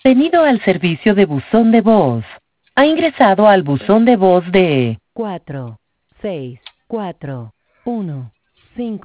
Bienvenido al servicio de buzón de voz. Ha ingresado al buzón de voz de 4 6 4 1 5